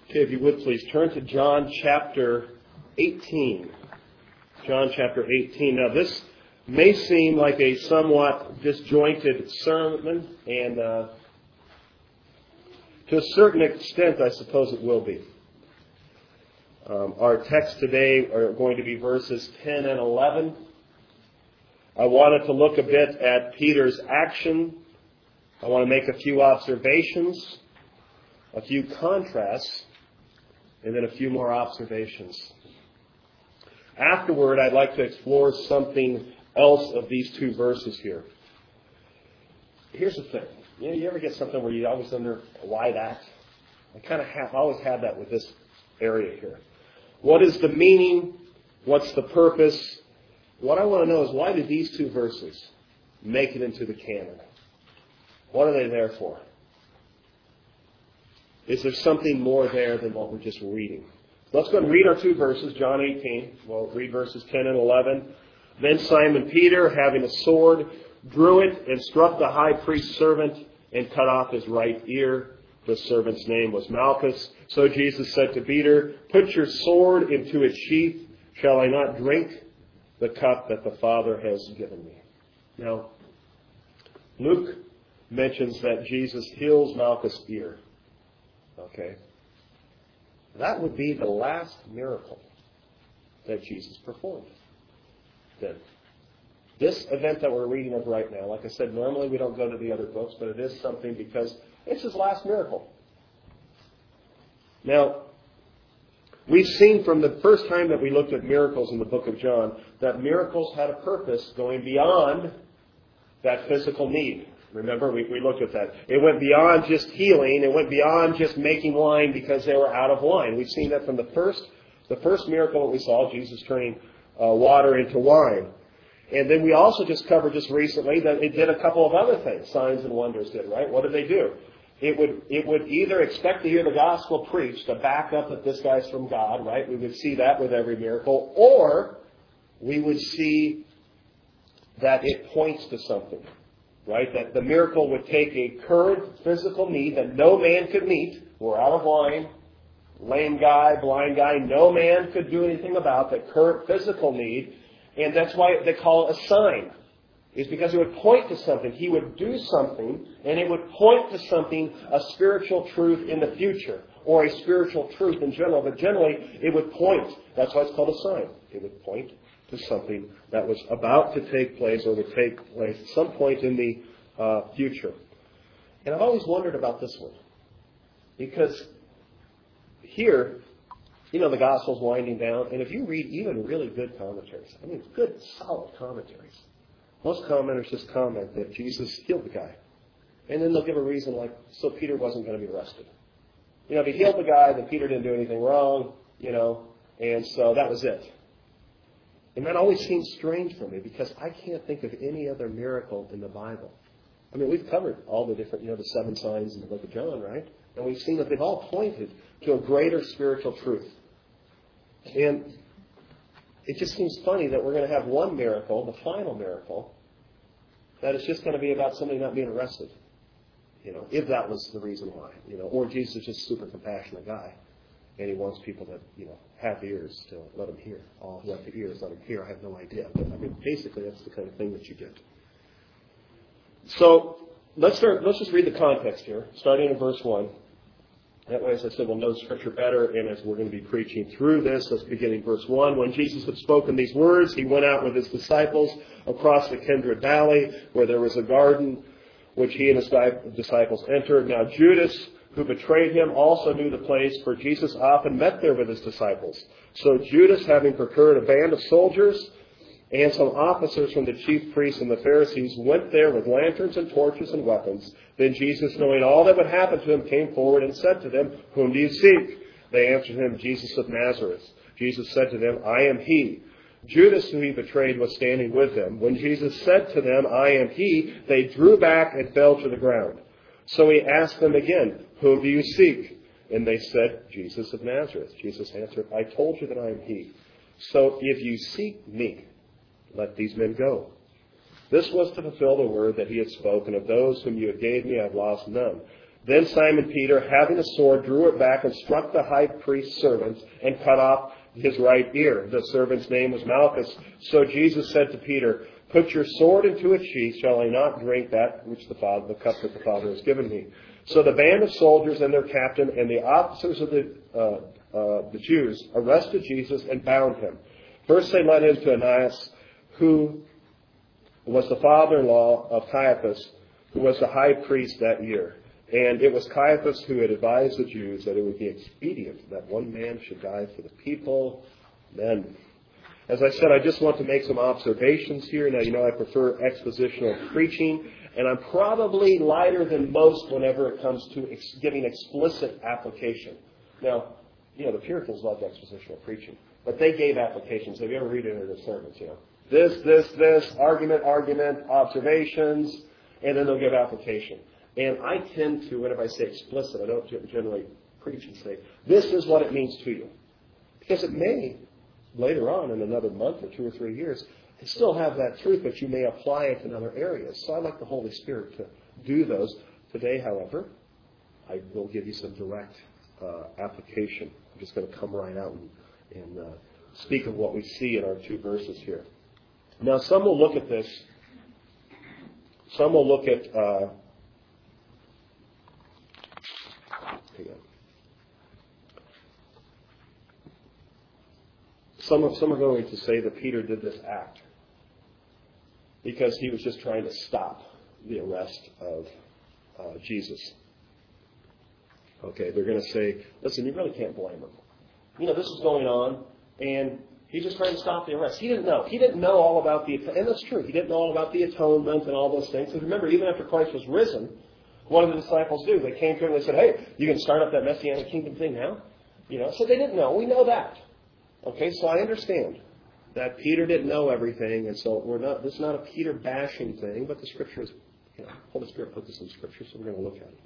Okay, if you would please turn to John chapter 18. John chapter 18. Now this may seem like a somewhat disjointed sermon, and to a certain extent I suppose it will be. Our text today are going to be verses 10 and 11. I wanted to look a bit at Peter's action. I want to make a few observations, a few contrasts, and then a few more observations. Afterward, I'd like to explore something else of these two verses here. Here's the thing. You ever get something where you always wonder, why that? I always had that with this area here. What is the meaning? What's the purpose? What I want to know is, why did these two verses make it into the canon? What are they there for? Is there something more there than what we're just reading? Let's go and read our two verses, John 18. We'll read verses 10 and 11. Then Simon Peter, having a sword, drew it and struck the high priest's servant and cut off his right ear. The servant's name was Malchus. So Jesus said to Peter, "Put your sword into its sheath. Shall I not drink the cup that the Father has given me?" Now, Luke mentions that Jesus heals Malchus' ear. Okay? That would be the last miracle that Jesus performed. Then, this event that we're reading of right now, like I said, normally we don't go to the other books, but it is something because it's his last miracle. Now, we've seen from the first time that we looked at miracles in the book of John that miracles had a purpose going beyond that physical need. Remember, we looked at that. It went beyond just healing. It went beyond just making wine because they were out of wine. We've seen that from the first miracle that we saw, Jesus turning water into wine. And then we also just covered just recently that it did a couple of other things. Signs and wonders did, right? What did they do? It would either expect to hear the gospel preached to back up that this guy's from God, right? We would see that with every miracle. Or we would see that it points to something. Right? That the miracle would take a current physical need that no man could meet. We're out of wine. Lame guy, blind guy. No man could do anything about that current physical need. And that's why they call it a sign. It's because it would point to something. He would do something, and it would point to something, a spiritual truth in the future, or a spiritual truth in general. But generally, it would point. That's why it's called a sign. It would point to something that was about to take place or would take place at some point in the future. And I've always wondered about this one. Because here, the gospel's winding down, and if you read even really good commentaries, good, solid commentaries, most commenters just comment that Jesus healed the guy. And then they'll give a reason like, so Peter wasn't going to be arrested. If he healed the guy, then Peter didn't do anything wrong, and so that was it. And that always seems strange for me because I can't think of any other miracle in the Bible. We've covered all the different, the 7 signs in the book of John, right? And we've seen that they've all pointed to a greater spiritual truth. And it just seems funny that we're going to have one miracle, the final miracle, that is just going to be about somebody not being arrested. If that was the reason why. Or Jesus is just a super compassionate guy. And he wants people that, have ears to let him hear. All who have the ears, let him hear. I have no idea. But, basically, that's the kind of thing that you get. So, let's just read the context here, starting in verse 1. That way, as I said, we'll know Scripture better. And as we're going to be preaching through this, let's begin in verse 1. When Jesus had spoken these words, he went out with his disciples across the Kidron Valley, where there was a garden, which he and his disciples entered. Now, Judas, who betrayed him, also knew the place, for Jesus often met there with his disciples. So Judas, having procured a band of soldiers and some officers from the chief priests and the Pharisees, went there with lanterns and torches and weapons. Then Jesus, knowing all that would happen to him, came forward and said to them, "Whom do you seek?" They answered him, "Jesus of Nazareth." Jesus said to them, "I am he." Judas, who he betrayed, was standing with them. When Jesus said to them, "I am he," they drew back and fell to the ground. So he asked them again, "Whom do you seek?" And they said, "Jesus of Nazareth." Jesus answered, "I told you that I am he. So if you seek me, let these men go." This was to fulfill the word that he had spoken, "Of those whom you gave me, I have lost none." Then Simon Peter, having a sword, drew it back and struck the high priest's servant and cut off his right ear. The servant's name was Malchus. So Jesus said to Peter, "Put your sword into its sheath. Shall I not drink that which the cup that the Father has given me?" So the band of soldiers and their captain and the officers of the Jews arrested Jesus and bound him. First they led him to Annas, who was the father-in-law of Caiaphas, who was the high priest that year. And it was Caiaphas who had advised the Jews that it would be expedient that one man should die for the people. Then, as I said, I just want to make some observations here. Now, you know I prefer expositional preaching, and I'm probably lighter than most whenever it comes to giving explicit application. Now, you know, the Puritans loved expositional preaching, but they gave applications. Have you ever read any of their sermons? You know, this, argument, observations, and then they'll give application. And I tend to, whenever I say explicit, I don't generally preach and say, this is what it means to you. Because it may, later on in another month or 2 or 3 years, still have that truth, but you may apply it in other areas. So I like the Holy Spirit to do those. Today, however, I will give you some direct application. I'm just going to come right out and speak of what we see in our 2 verses here. Now, some will look at this. Some will look at... Some are going to say that Peter did this act because he was just trying to stop the arrest of Jesus. Okay, they're going to say, listen, you really can't blame him. You know, this is going on, and he's just trying to stop the arrest. He didn't know. He didn't know all about and that's true. He didn't know all about the atonement and all those things. And remember, even after Christ was risen, what did the disciples do? They came to him and they said, hey, you can start up that Messianic kingdom thing now? You know, so they didn't know. We know that. Okay, so I understand that Peter didn't know everything, and so this is not a Peter bashing thing, but the Scriptures, you know, Holy Spirit put this in Scripture, so we're going to look at it.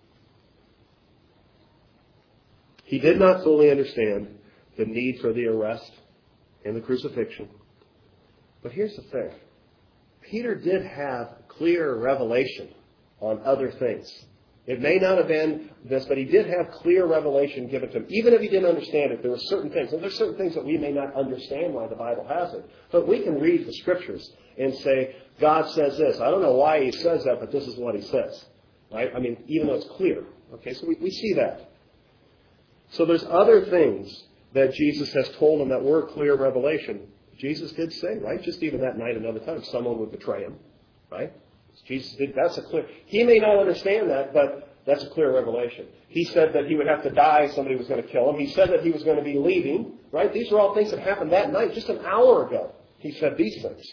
He did not fully understand the need for the arrest and the crucifixion. But here's the thing. Peter did have clear revelation on other things. It may not have been this, but he did have clear revelation given to him. Even if he didn't understand it, there were certain things. And there's certain things that we may not understand why the Bible has it. But we can read the Scriptures and say, God says this. I don't know why he says that, but this is what he says. Right? I mean, even though it's clear. Okay, so we see that. So there's other things that Jesus has told him that were clear revelation. Jesus did say, right? Just even that night another time, someone would betray him. Right? Jesus did. That's a clear. He may not understand that, but that's a clear revelation. He said that he would have to die. Somebody was going to kill him. He said that he was going to be leaving. Right? These are all things that happened that night, just an hour ago. He said these things.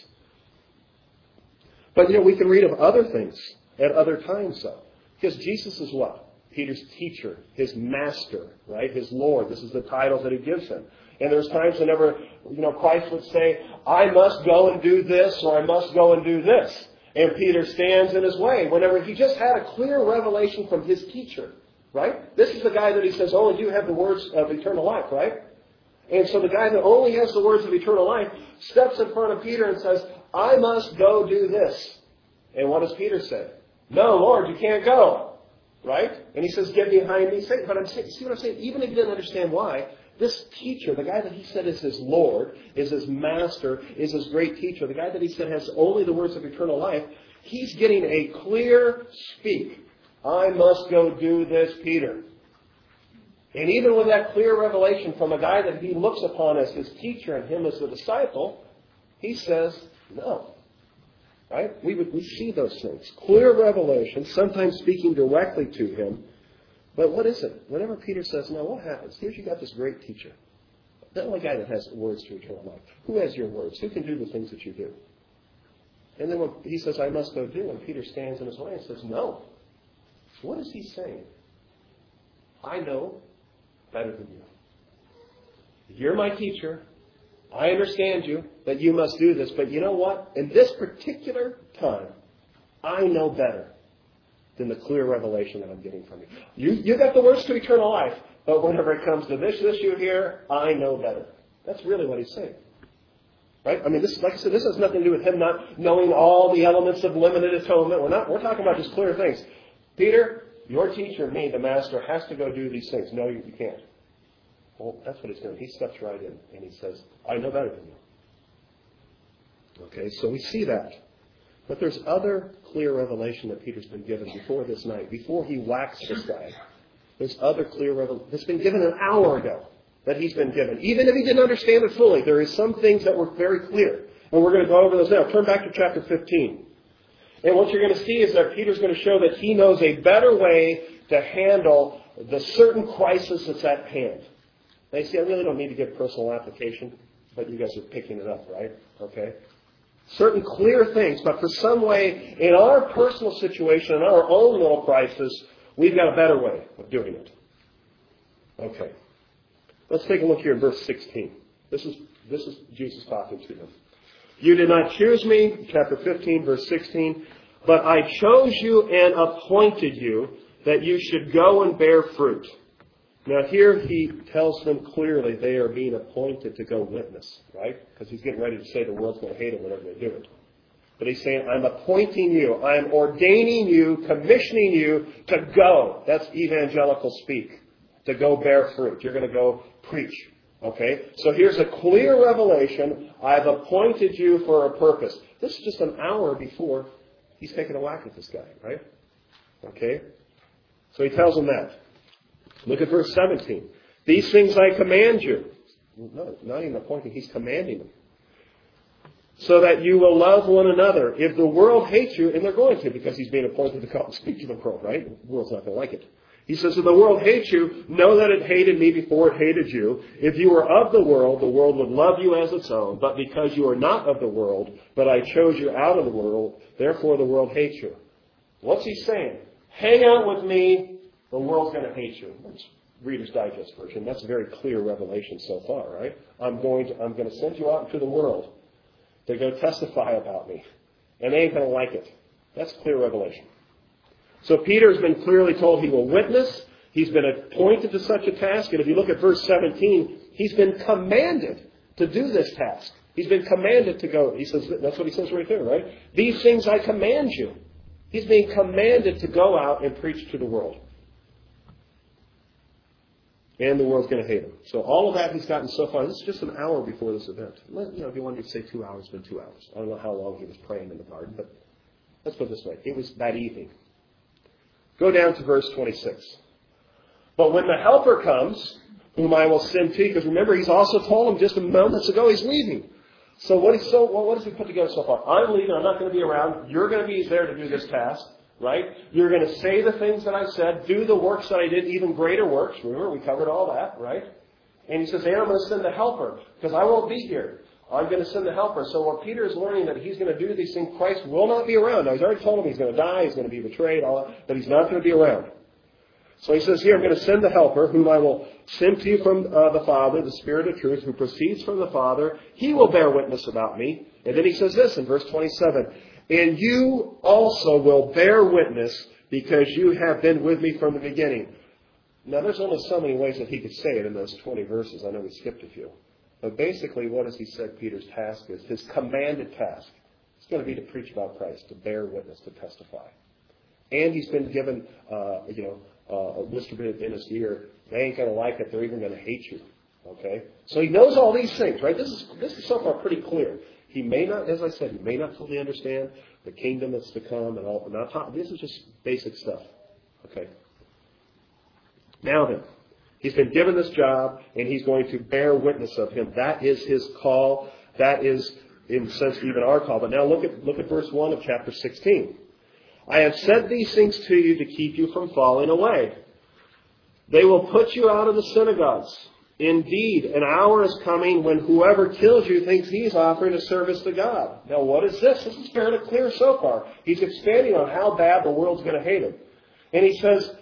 But you know, we can read of other things at other times, though, because Jesus is what? Peter's teacher, his master, right? His Lord. This is the titles that he gives him. And there's times whenever, you know, Christ would say, I must go and do this, or I must go and do this. And Peter stands in his way whenever he just had a clear revelation from his teacher, right? This is the guy that he says, oh, you have the words of eternal life, right? And so the guy that only has the words of eternal life steps in front of Peter and says, I must go do this. And what does Peter say? No, Lord, you can't go. Right? And he says, get behind me, Satan. But see what I'm saying? Even if he didn't understand why, this teacher, the guy that he said is his Lord, is his master, is his great teacher, the guy that he said has only the words of eternal life, he's getting a clear speak. I must go do this, Peter. And even with that clear revelation from a guy that he looks upon as his teacher and him as a disciple, he says, no. Right? We see those things. Clear revelation, sometimes speaking directly to him. But what is it? Whenever Peter says, no, what happens? Here's you got this great teacher. The only guy that has words to eternal life. Who has your words? Who can do the things that you do? And then when he says, I must go do, and Peter stands in his way and says, no. What is he saying? I know better than you. You're my teacher. I understand you, that you must do this. But you know what? In this particular time, I know better than the clear revelation that I'm getting from you. You got the words to eternal life, but whenever it comes to this issue here, I know better. That's really what he's saying. Right? I mean, this, like I said, this has nothing to do with him not knowing all the elements of limited atonement. We're talking about just clear things. Peter, your teacher, me, the master, has to go do these things. No, you can't. Well, that's what he's doing. He steps right in and he says, I know better than you. Okay, so we see that. But there's other clear revelation that Peter's been given before this night, before he whacks this guy. There's other clear revelation that's been given an hour ago that he's been given. Even if he didn't understand it fully, there is some things that were very clear. And we're going to go over those now. Turn back to chapter 15. And what you're going to see is that Peter's going to show that he knows a better way to handle the certain crisis that's at hand. Now, you see, I really don't need to give personal application, but you guys are picking it up, right? Okay? Certain clear things, but for some way, in our personal situation, in our own little crisis, we've got a better way of doing it. Okay. Let's take a look here in verse 16. This is Jesus talking to them. You did not choose me, chapter 15, verse 16, but I chose you and appointed you that you should go and bear fruit. Now here he tells them clearly they are being appointed to go witness, right? Because he's getting ready to say the world's going to hate him whenever they do it. But he's saying, I'm appointing you, I'm ordaining you, commissioning you to go. That's evangelical speak. To go bear fruit. You're going to go preach. Okay? So here's a clear revelation. I've appointed you for a purpose. This is just an hour before he's taking a whack at this guy, right? Okay? So he tells them that. Look at verse 17. These things I command you. No, not even appointing. He's commanding them. So that you will love one another. If the world hates you, and they're going to because he's being appointed to come and speak to the world, right? The world's not going to like it. He says, if the world hates you, know that it hated me before it hated you. If you were of the world would love you as its own. But because you are not of the world, but I chose you out of the world, therefore the world hates you. What's he saying? Hang out with me, the world's going to hate you. That's Reader's Digest version. That's a very clear revelation so far, right? I'm going to send you out into the world to go testify about me. And they ain't going to like it. That's clear revelation. So Peter's been clearly told he will witness. He's been appointed to such a task. And if you look at verse 17, he's been commanded to do this task. He's been commanded to go. He says, that's what he says right there, right? These things I command you. He's being commanded to go out and preach to the world. And the world's going to hate him. So all of that he's gotten so far. This is just an hour before this event. If you wanted to say 2 hours, it's been 2 hours. I don't know how long he was praying in the garden, but let's put it this way. It was that evening. Go down to verse 26. But when the Helper comes, whom I will send to you, because remember, he's also told him just a moments ago he's leaving. So what does he put together so far? I'm leaving. I'm not going to be around. You're going to be there to do this task, right? You're going to say the things that I said, do the works that I did, even greater works. Remember, we covered all that, right? And he says, and I'm going to send the Helper, because I won't be here. I'm going to send the Helper. So while Peter is learning that he's going to do these things, Christ will not be around. Now, he's already told him he's going to die, he's going to be betrayed, all that, but he's not going to be around. So he says here, I'm going to send the Helper, whom I will send to you from the Father, the Spirit of truth, who proceeds from the Father. He will bear witness about me. And then he says this in verse 27, and you also will bear witness because you have been with me from the beginning. Now, there's only so many ways that he could say it in those 20 verses. I know we skipped a few. But basically, what has he said Peter's task is? His commanded task. It's going to be to preach about Christ, to bear witness, to testify. And he's been given, a whisper bit in his ear. They ain't going to like it. They're even going to hate you. Okay? So he knows all these things, right? This is so far pretty clear. He may not, as I said, he may not fully understand the kingdom that's to come and all. This is just basic stuff. Okay? Now then. He's been given this job, and he's going to bear witness of him. That is his call. That is, in a sense, even our call. But now look at verse 1 of chapter 16. I have said these things to you to keep you from falling away. They will put you out of the synagogues. Indeed, an hour is coming when whoever kills you thinks he's offering a service to God. Now, what is this? This is fairly clear so far. He's expanding on how bad the world's going to hate him. And he says,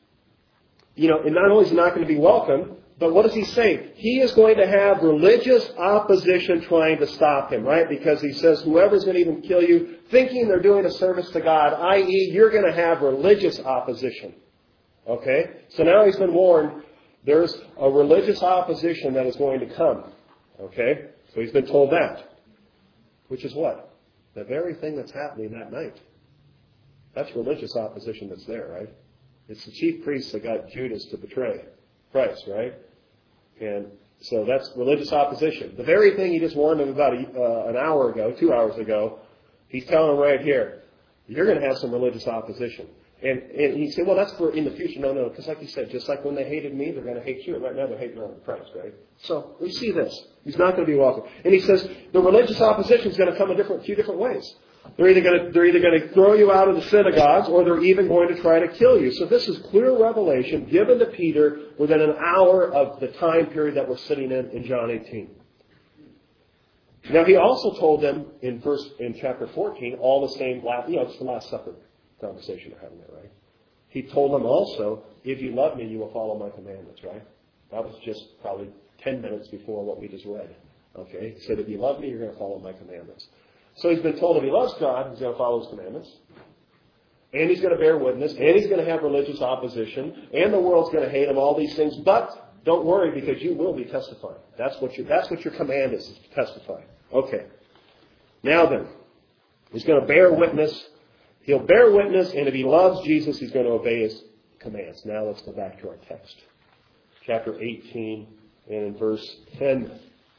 and not only is he not going to be welcome, but what does he say? He is going to have religious opposition trying to stop him, right? Because he says whoever's going to even kill you, thinking they're doing a service to God, i.e., you're going to have religious opposition. Okay? So now he's been warned there's a religious opposition that is going to come. Okay? So he's been told that. Which is what? The very thing that's happening that night. That's religious opposition that's there, right? It's the chief priests that got Judas to betray Christ, right? And so that's religious opposition. The very thing he just warned them about an hour ago, 2 hours ago, he's telling them right here, you're going to have some religious opposition. And he said, well, that's for in the future. No, because like you said, just like when they hated me, they're going to hate you. Right now they're hating on Christ, right? So we see this. He's not going to be welcome. And he says the religious opposition is going to come in few different ways. They're either going to throw you out of the synagogues, or they're even going to try to kill you. So this is clear revelation given to Peter within an hour of the time period that we're sitting in John 18. Now he also told them in chapter 14 all the same. It's the Last Supper conversation we're having there, right? He told them also, if you love me, you will follow my commandments, right? That was just probably 10 minutes before what we just read. Okay? He said, if you love me, you're going to follow my commandments. So he's been told if he loves God, he's going to follow his commandments. And he's going to bear witness. And he's going to have religious opposition. And the world's going to hate him, all these things. But don't worry, because you will be testifying. That's what your command is to testify. Okay. Now then, he's going to bear witness. He'll bear witness, and if he loves Jesus, he's going to obey his commands. Now let's go back to our text. Chapter 18 and in verse 10.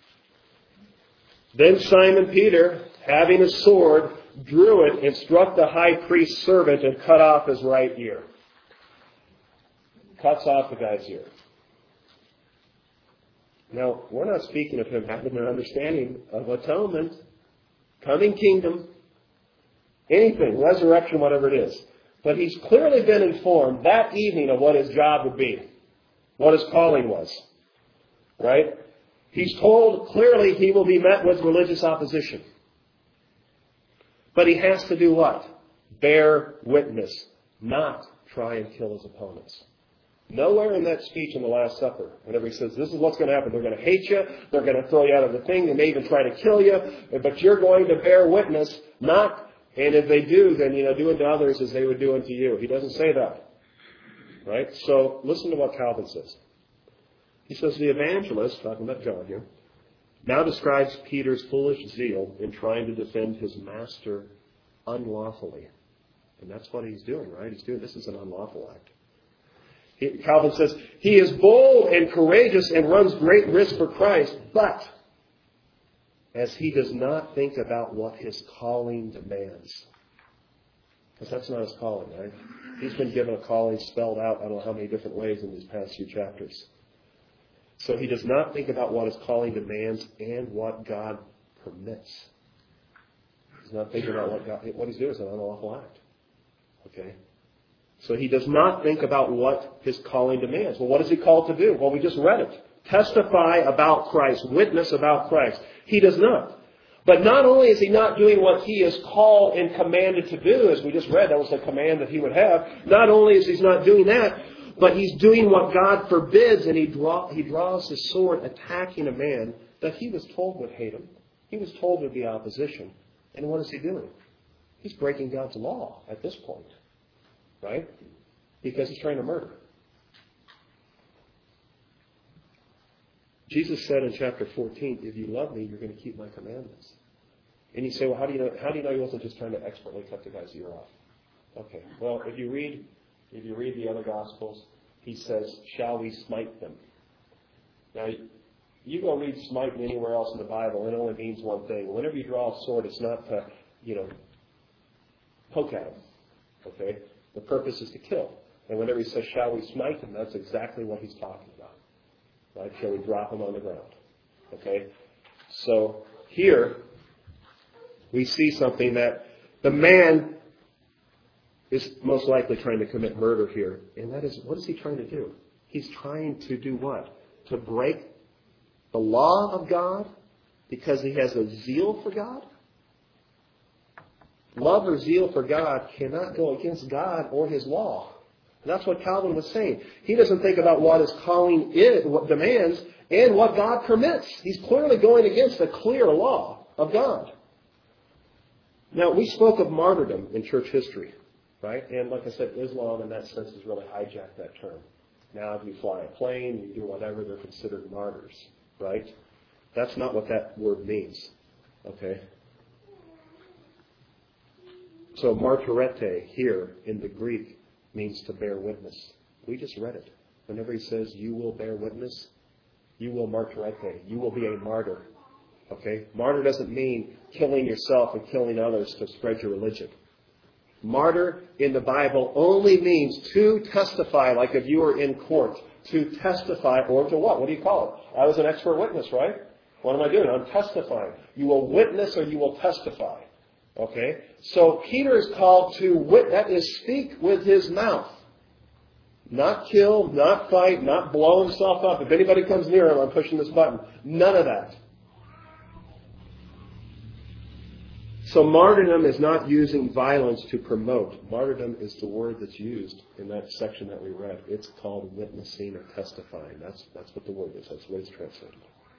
Then Simon Peter, having a sword, drew it and struck the high priest's servant and cut off his right ear. Cuts off the guy's ear. Now, we're not speaking of him having an understanding of atonement, coming kingdom, anything, resurrection, whatever it is. But he's clearly been informed that evening of what his job would be, what his calling was. Right? He's told clearly he will be met with religious opposition. But he has to do what? Bear witness, not try and kill his opponents. Nowhere in that speech in the Last Supper, whenever he says, this is what's going to happen. They're going to hate you. They're going to throw you out of the thing. They may even try to kill you. But you're going to bear witness, not, and if they do, then, do unto others as they would do unto you. He doesn't say that. Right? So listen to what Calvin says. He says, the evangelist, talking about John here, now describes Peter's foolish zeal in trying to defend his master unlawfully. And that's what he's doing, right? This is an unlawful act. Calvin says, he is bold and courageous and runs great risk for Christ, but as he does not think about what his calling demands. Because that's not his calling, right? He's been given a calling spelled out, I don't know how many different ways in these past few chapters. So he does not think about what his calling demands and what God permits. He's not thinking about what he's doing is an unlawful act. Okay? So he does not think about what his calling demands. Well, what is he called to do? Well, we just read it. Testify about Christ. Witness about Christ. He does not. But not only is he not doing what he is called and commanded to do, as we just read, that was the command that he would have. Not only is he not doing that, but he's doing what God forbids, and he draws his sword attacking a man that he was told would hate him. He was told would be opposition. And what is he doing? He's breaking God's law at this point. Right? Because he's trying to murder. Jesus said in chapter 14, if you love me, you're going to keep my commandments. And you say, well, how do you know he wasn't just trying to expertly cut the guy's ear off? Okay. Well, if you read the other Gospels, he says, shall we smite them? Now, you go read smite anywhere else in the Bible, and it only means one thing. Whenever you draw a sword, it's not to, poke at them. Okay? The purpose is to kill. And whenever he says, shall we smite them, that's exactly what he's talking about. Right? Shall we drop them on the ground? Okay? So here, we see something that the man is most likely trying to commit murder here. And that is, what is he trying to do? He's trying to do what? To break the law of God because he has a zeal for God? Love or zeal for God cannot go against God or his law. And that's what Calvin was saying. He doesn't think about what his calling is, what demands, and what God permits. He's clearly going against the clear law of God. Now, we spoke of martyrdom in church history, right? And like I said, Islam in that sense has really hijacked that term. Now, if you fly a plane, you do whatever, they're considered martyrs, right? That's not what that word means, okay? So martyrete here in the Greek means to bear witness. We just read it. Whenever he says, you will bear witness, you will martyrete. You will be a martyr. Okay? Martyr doesn't mean killing yourself and killing others to spread your religion. Martyr in the Bible only means to testify, like if you were in court, to testify, or to what? What do you call it? I was an expert witness, right? What am I doing? I'm testifying. You will witness or you will testify. Okay? So Peter is called to that is speak with his mouth. Not kill, not fight, not blow himself up. If anybody comes near him, I'm pushing this button. None of that. So martyrdom is not using violence to promote. Martyrdom is the word that's used in that section that we read. It's called witnessing or testifying. That's what the word is. That's the way it's translated.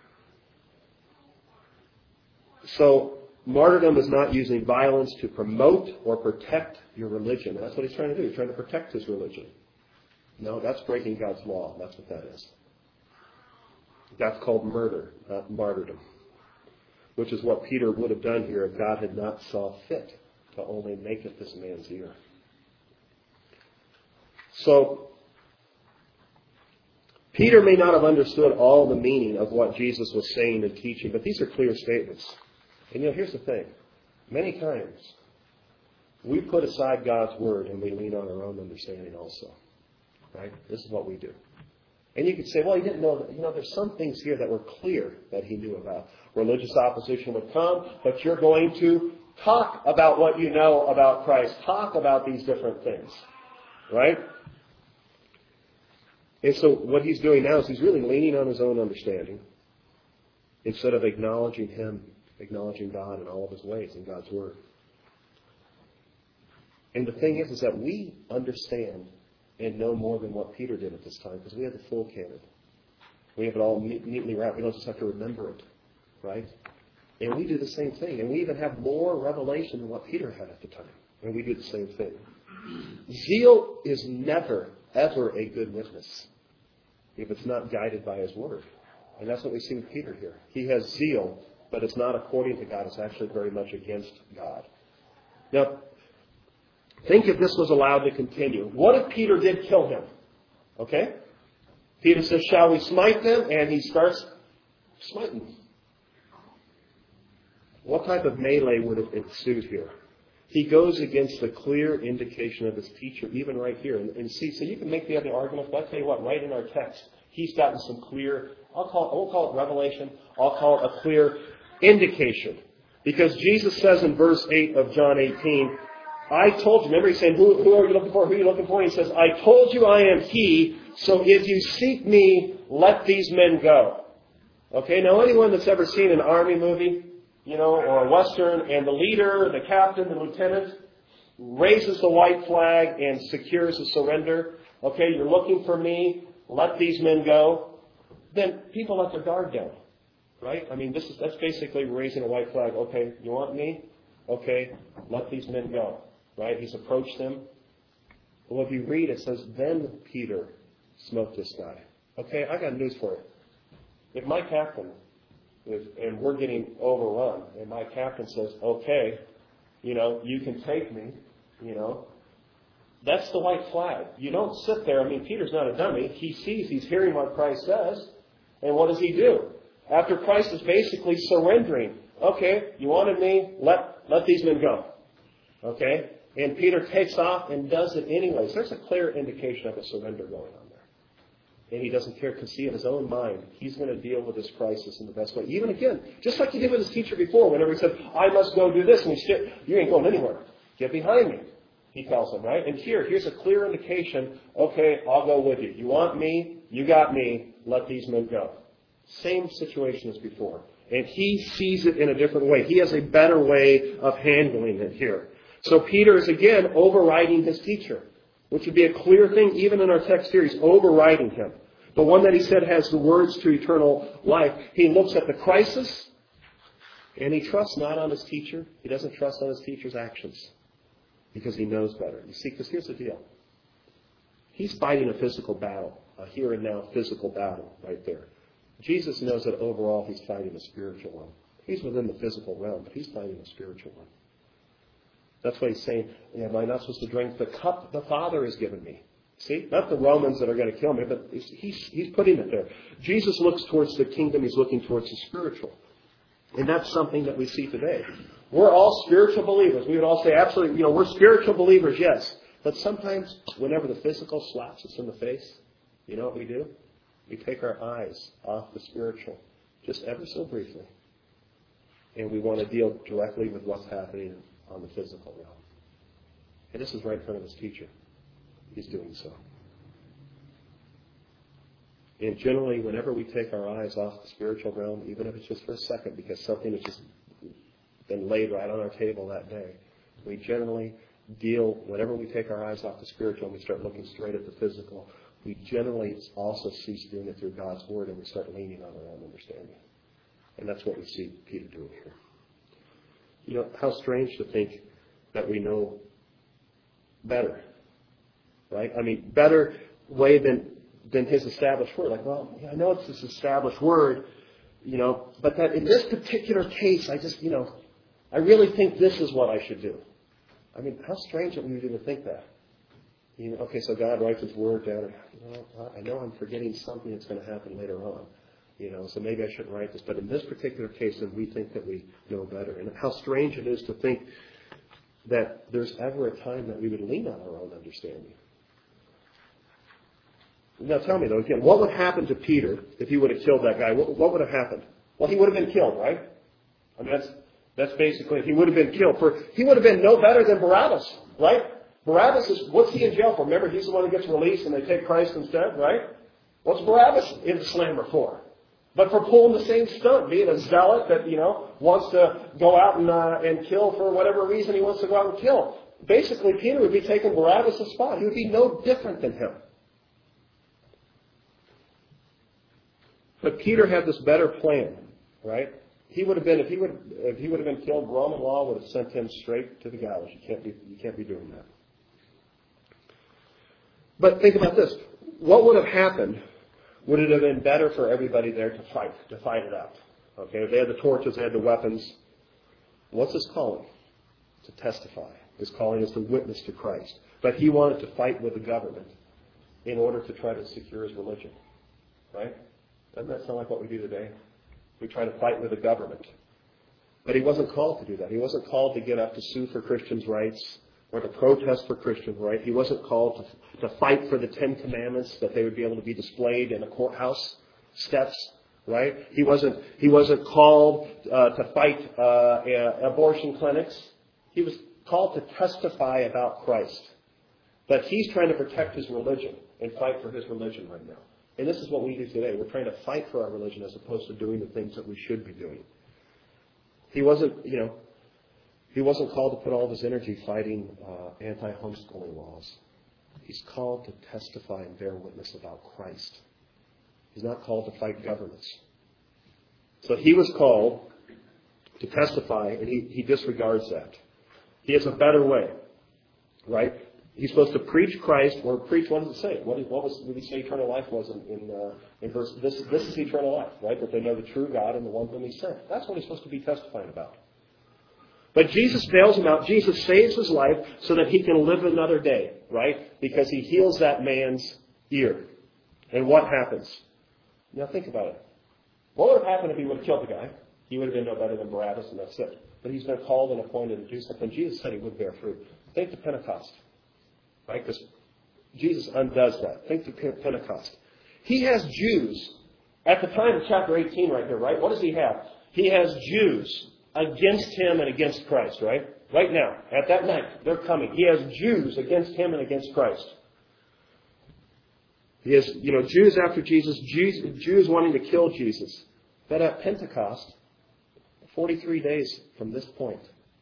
So martyrdom is not using violence to promote or protect your religion. That's what he's trying to do. He's trying to protect his religion. No, that's breaking God's law. That's what that is. That's called murder, not martyrdom. Which is what Peter would have done here if God had not saw fit to only make it this man's ear. So, Peter may not have understood all the meaning of what Jesus was saying and teaching, but these are clear statements. And here's the thing. Many times, we put aside God's word and we lean on our own understanding also. Right? This is what we do. And you could say, well, he didn't know that. There's some things here that were clear that he knew about. Religious opposition would come, but you're going to talk about what you know about Christ. Talk about these different things. Right? And so what he's doing now is he's really leaning on his own understanding instead of acknowledging him, acknowledging God in all of his ways in God's word. And the thing is that we understand and know more than what Peter did at this time because we have the full canon. We have it all neatly wrapped. We don't just have to remember it. Right? And we do the same thing. And we even have more revelation than what Peter had at the time. And we do the same thing. Zeal is never, ever a good witness if it's not guided by his word. And that's what we see with Peter here. He has zeal, but it's not according to God. It's actually very much against God. Now, think if this was allowed to continue. What if Peter did kill him? Okay? Peter says, shall we smite them? And he starts smiting. What type of melee would have ensued here? He goes against the clear indication of his teacher, even right here. And see, so you can make the other argument, but I'll tell you what, right in our text, he's gotten some clear, I won't call it revelation, I'll call it a clear indication. Because Jesus says in verse 8 of John 18, I told you, remember he's saying, who are you looking for? Who are you looking for? And he says, I told you I am he, so if you seek me, let these men go. Okay, now anyone that's ever seen an army movie, or a Western, and the leader, the captain, the lieutenant, raises the white flag and secures the surrender. Okay, you're looking for me, let these men go. Then people let their guard down. Right? I mean, that's basically raising a white flag. Okay, you want me? Okay, let these men go. Right? He's approached them. Well, if you read, it says, then Peter smote this guy. Okay, I got news for you. If my captain and we're getting overrun, and my captain says, okay, you can take me, that's the white flag. You don't sit there. I mean, Peter's not a dummy. He sees, he's hearing what Christ says, and what does he do? After Christ is basically surrendering, okay, you wanted me, let these men go. Okay? And Peter takes off and does it anyways. There's a clear indication of a surrender going on. And he doesn't care because, see, in his own mind, he's going to deal with this crisis in the best way. Even again, just like he did with his teacher before, whenever he said, I must go do this, and he said, you ain't going anywhere. Get behind me, he tells him, right? And here's a clear indication, okay, I'll go with you. You want me, you got me, let these men go. Same situation as before. And he sees it in a different way. He has a better way of handling it here. So Peter is again overriding his teacher, which would be a clear thing even in our text here. He's overriding him. The one that he said has the words to eternal life. He looks at the crisis and he trusts not on his teacher. He doesn't trust on his teacher's actions because he knows better. You see, because here's the deal. He's fighting a physical battle, a here and now physical battle right there. Jesus knows that overall he's fighting a spiritual one. He's within the physical realm, but he's fighting a spiritual one. That's why he's saying, am I not supposed to drink the cup the Father has given me? See? Not the Romans that are going to kill me, but he's putting it there. Jesus looks towards the kingdom. He's looking towards the spiritual. And that's something that we see today. We're all spiritual believers. We would all say, absolutely, we're spiritual believers, yes. But sometimes, whenever the physical slaps us in the face, you know what we do? We take our eyes off the spiritual, just ever so briefly. And we want to deal directly with what's happening on the physical realm. And this is right in front of his teacher. He's doing so. And generally, whenever we take our eyes off the spiritual realm, even if it's just for a second, because something has just been laid right on our table that day, we generally deal, whenever we take our eyes off the spiritual and we start looking straight at the physical, we generally also cease doing it through God's Word and we start leaning on our own understanding. And that's what we see Peter doing here. How strange to think that we know better. Right? I mean, better way than his established word. Like, well, I know it's this established word, but that in this particular case, I really think this is what I should do. I mean, how strange that we would even think that. Okay, so God writes his word down. I know I'm forgetting something that's going to happen later on. So maybe I shouldn't write this. But in this particular case, then we think that we know better. And how strange it is to think that there's ever a time that we would lean on our own understanding. Now tell me, though, again, what would happen to Peter if he would have killed that guy? What would have happened? Well, he would have been killed, right? I mean, that's basically, he would have been killed. He would have been no better than Barabbas, right? Barabbas what's he in jail for? Remember, he's the one who gets released and they take Christ instead, right? What's Barabbas in the slammer for? But for pulling the same stunt, being a zealot that, wants to go out and kill for whatever reason he wants to go out and kill. Basically, Peter would be taking Barabbas' spot. He would be no different than him. But Peter had this better plan, right? He would have been, if he would have been killed, Roman law would have sent him straight to the gallows. You can't be doing that. But think about this. What would have happened? Would it have been better for everybody there to fight it out? Okay, if they had the torches, they had the weapons. What's his calling? To testify. His calling is to witness to Christ. But he wanted to fight with the government in order to try to secure his religion. Right? Doesn't that sound like what we do today? We try to fight with the government. But he wasn't called to do that. He wasn't called to get up to sue for Christians' rights or to protest for Christian rights. He wasn't called to fight for the Ten Commandments, that they would be able to be displayed in a courthouse steps, right? He wasn't called to fight abortion clinics. He was called to testify about Christ. But he's trying to protect his religion and fight for his religion right now. And this is what we do today. We're trying to fight for our religion as opposed to doing the things that we should be doing. He wasn't called to put all of his energy fighting anti-homeschooling laws. He's called to testify and bear witness about Christ. He's not called to fight governments. So he was called to testify, and he disregards that. He has a better way, right? He's supposed to preach Christ, or preach, what does it say? What did he say eternal life was in verse? This is eternal life, right? That they know the true God and the one whom he sent. That's what he's supposed to be testifying about. But Jesus bails him out. Jesus saves his life so that he can live another day, right? Because he heals that man's ear. And what happens? Now think about it. What would have happened if he would have killed the guy? He would have been no better than Barabbas, and that's it. But he's been called and appointed to do something. Jesus said he would bear fruit. Think to Pentecost. Right? Because Jesus undoes that. Think to Pentecost. He has Jews, at the time of chapter 18 right here, right? What does he have? He has Jews against him and against Christ, right? Right now, at that night, they're coming. He has Jews against him and against Christ. He has, Jews after Jesus, Jews wanting to kill Jesus. But at Pentecost, 43 days from this point,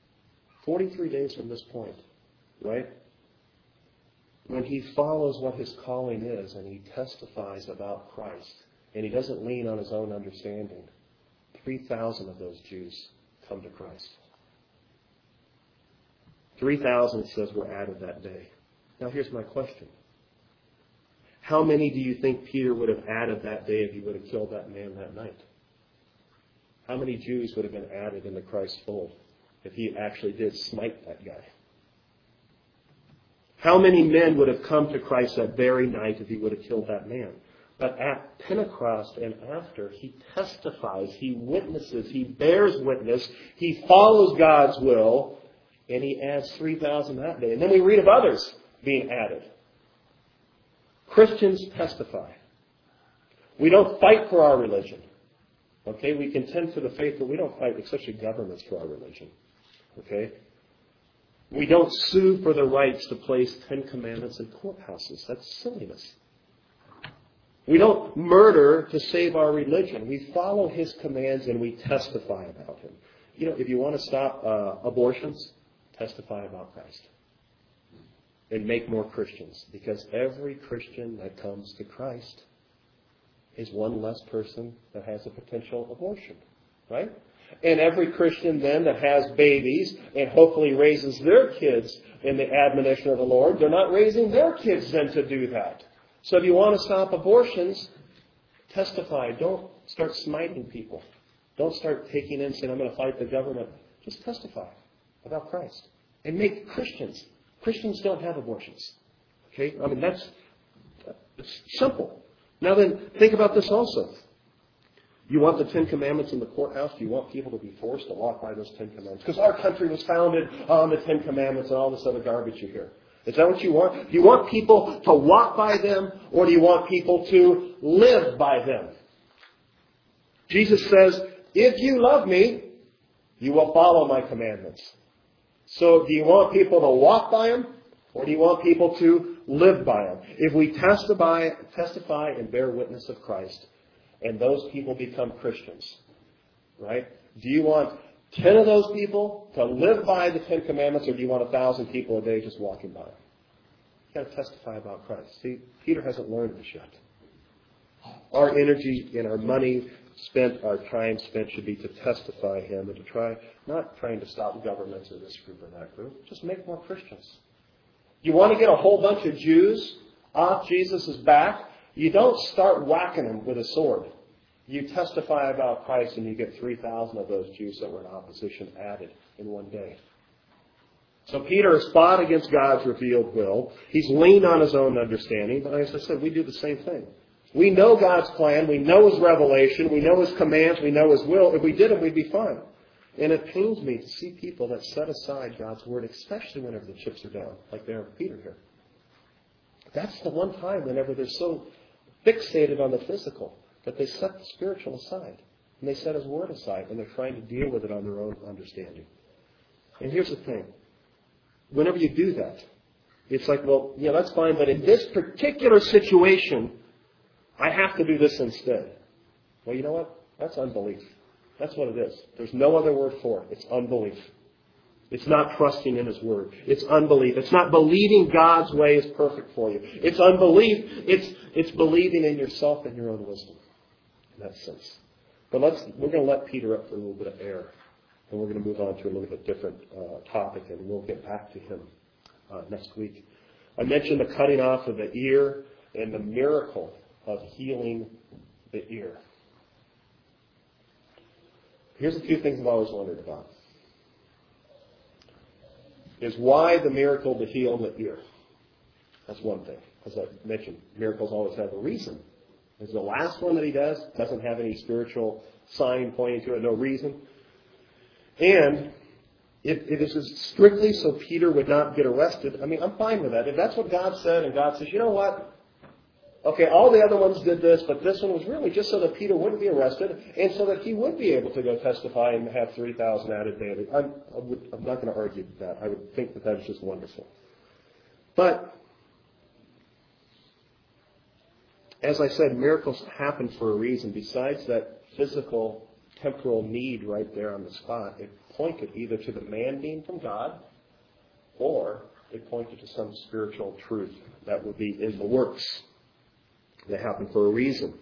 right? When he follows what his calling is and he testifies about Christ and he doesn't lean on his own understanding, 3,000 of those Jews come to Christ. 3,000, it says, were added that day. Now here's my question. How many do you think Peter would have added that day if he would have killed that man that night? How many Jews would have been added into Christ's fold if he actually did smite that guy? How many men would have come to Christ that very night if he would have killed that man? But at Pentecost and after, he testifies, he witnesses, he bears witness, he follows God's will, and he adds 3,000 that day. And then we read of others being added. Christians testify. We don't fight for our religion. Okay, we contend for the faith, but we don't fight, especially governments, for our religion. Okay? We don't sue for the rights to place 10 commandments in courthouses. That's silliness. We don't murder to save our religion. We follow his commands and we testify about him. You know, if you want to stop abortions, testify about Christ. And make more Christians. Because every Christian that comes to Christ is one less person that has a potential abortion. Right? And every Christian then that has babies and hopefully raises their kids in the admonition of the Lord, they're not raising their kids then to do that. So if you want to stop abortions, testify. Don't start smiting people. Don't start taking in saying, I'm going to fight the government. Just testify about Christ. And make Christians. Christians don't have abortions. Okay? I mean, it's simple. Now then, think about this also. You want the 10 Commandments in the courthouse? Do you want people to be forced to walk by those 10 Commandments? Because our country was founded on the 10 Commandments and all this other garbage you hear. Is that what you want? Do you want people to walk by them, or do you want people to live by them? Jesus says, if you love me, you will follow my commandments. So do you want people to walk by them, or do you want people to live by them? If we testify and bear witness of Christ, and those people become Christians, right? Do you want 10 of those people to live by the 10 Commandments, or do you want 1,000 people a day just walking by them? You've got to testify about Christ. See, Peter hasn't learned this yet. Our energy and our money spent, our time spent should be to testify him and to try, not trying to stop governments or this group or that group, just make more Christians. You want to get a whole bunch of Jews off Jesus' back? You don't start whacking them with a sword. You testify about Christ and you get 3,000 of those Jews that were in opposition added in one day. So Peter has fought against God's revealed will. He's leaned on his own understanding. But as I said, we do the same thing. We know God's plan. We know his revelation. We know his commands. We know his will. If we did it, we'd be fine. And it pains me to see people that set aside God's word, especially whenever the chips are down, like they are with Peter here. That's the one time whenever they're so fixated on the physical that they set the spiritual aside. And they set his word aside, and they're trying to deal with it on their own understanding. And here's the thing. Whenever you do that, it's like, well, yeah, that's fine, but in this particular situation, I have to do this instead. Well, you know what? That's unbelief. That's what it is. There's no other word for it. It's unbelief. It's not trusting in his word. It's unbelief. It's not believing God's way is perfect for you. It's unbelief. It's believing in yourself and your own wisdom. In that sense. But we're going to let Peter up for a little bit of air. And we're going to move on to a little bit different topic, and we'll get back to him next week. I mentioned the cutting off of the ear and the miracle of healing the ear. Here's a few things I've always wondered about. Is why the miracle to heal the ear? That's one thing. As I mentioned, miracles always have a reason. Is the last one that he doesn't have any spiritual sign pointing to it, no reason. And if this is strictly so Peter would not get arrested, I mean, I'm fine with that. If that's what God said, and God says, you know what? Okay, all the other ones did this, but this one was really just so that Peter wouldn't be arrested and so that he would be able to go testify and have 3,000 added daily. I'm not going to argue with that. I would think that is just wonderful. But, as I said, miracles happen for a reason. Besides that physical, temporal need right there on the spot, it pointed either to the man being from God or it pointed to some spiritual truth that would be in the works. They happen for a reason.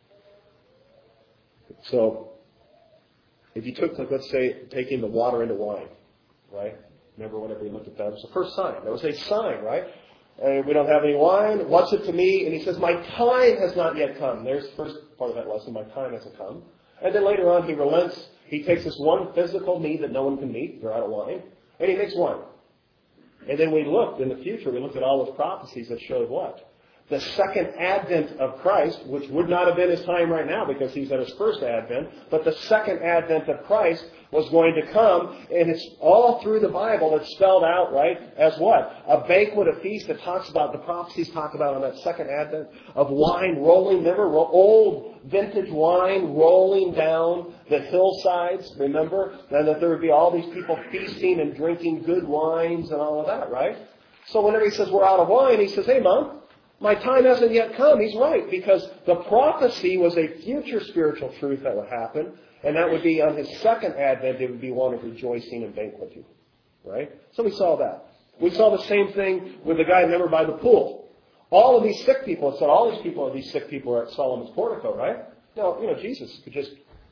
So, if you took, like, let's say, taking the water into wine, right? Remember whenever we looked at that, it was the first sign. That was a sign, right? And we don't have any wine. What's it to me? And he says, my time has not yet come. There's the first part of that lesson. My time hasn't come. And then later on, he relents. He takes this one physical need that no one can meet. They're out of wine. And he makes wine. And then we looked in the future, we looked at all those prophecies that showed what? The second advent of Christ, which would not have been his time right now because he's at his first advent, but the second advent of Christ was going to come, and it's all through the Bible. It's spelled out, right, as what? A banquet, a feast that talks about, the prophecies talk about on that second advent of wine rolling, remember, old vintage wine rolling down the hillsides, remember? And that there would be all these people feasting and drinking good wines and all of that, right? So whenever he says we're out of wine, he says, hey, Mom, my time hasn't yet come. He's right, because the prophecy was a future spiritual truth that would happen, and that would be on his second advent, it would be one of rejoicing and banqueting. Right? So we saw that. We saw the same thing with the guy, remember, by the pool. All of these sick people, it said all these sick people are at Solomon's portico, right? Now, Jesus could just,